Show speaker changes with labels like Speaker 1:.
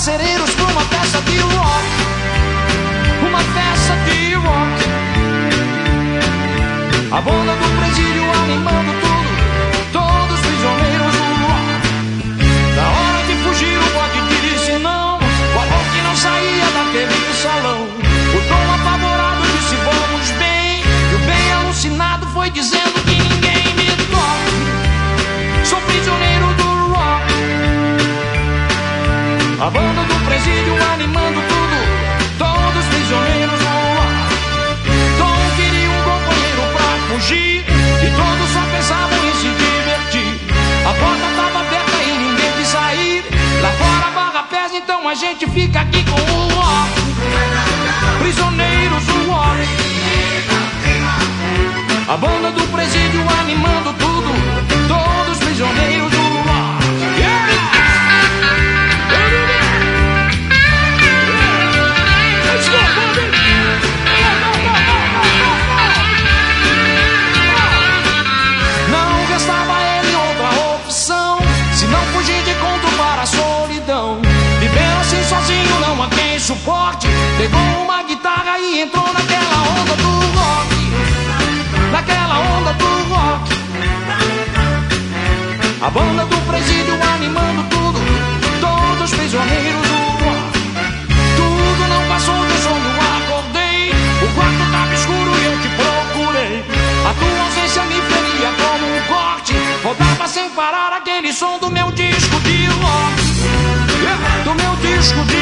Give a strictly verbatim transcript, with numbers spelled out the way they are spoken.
Speaker 1: carcereiros pra uma festa de rock. Uma festa de rock. A banda do presídio animando tudo, todos prisioneiros do rock. Na hora de fugir o bode disse não, falou que não saía daquele salão. O Tom apavorado disse vamos bem, e o bem alucinado foi dizendo que ninguém me toque. Sou prisioneiro do rock. A banda do presídio animando tudo, todos prisioneiros do rock. Tom queria um companheiro pra fugir, e todos só pensavam em se divertir. A porta tava aberta e ninguém quis sair. Lá fora barra pés, então a gente fica aqui com o rock. Prisioneiros do rock. A banda do presídio animando tudo, todos prisioneiros do rock. Yeah! Não restava a ele outra opção, se não fugir de conto para a solidão. Viver assim sozinho não há quem suporte. Pegou uma guitarra e entrou naquela onda do rock. Naquela onda do rock. A banda do presídio animando tudo, todos prisioneiros do rock. Tudo não passou do sonho, acordei. O quarto tava escuro e eu te procurei. A tua ausência me feria como um corte. Rodava sem parar aquele som do meu disco de rock. Yeah, do meu disco de